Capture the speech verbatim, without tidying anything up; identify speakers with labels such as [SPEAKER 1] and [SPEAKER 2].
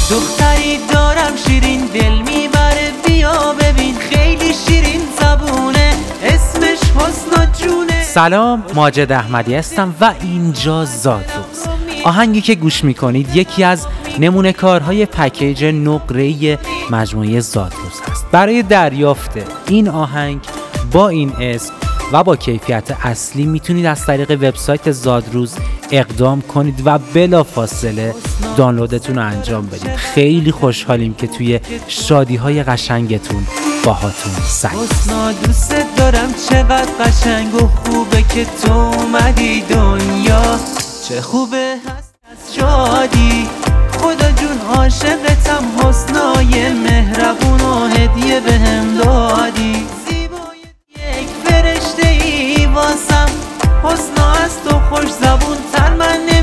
[SPEAKER 1] دختری دارم شیرین دل میبره بیا ببین خیلی شیرین زبونه اسمش حسن و جونه.
[SPEAKER 2] سلام، ماجد احمدی هستم و اینجا زادروز. آهنگی که گوش میکنید یکی از نمونه کارهای پکیج نقره‌ای مجموعه زادروز هست. برای دریافت این آهنگ با این اسم و با کیفیت اصلی میتونید از طریق وبسایت زادروز اقدام کنید و بلافاصله دانلودتون رو انجام بدید. خیلی خوشحالیم که توی شادی‌های قشنگتون باهاتون سعی.
[SPEAKER 1] حسنا دوست دارم چقدر قشنگ و خوبه که تو اومدی دنیا، چه خوبه هست از شادی. خدا جون عاشقتم، حسنای مهربون و هدیه بهم دادی. زیبای یک فرشته ای واسم، حسنا از تو خوش زبون تر من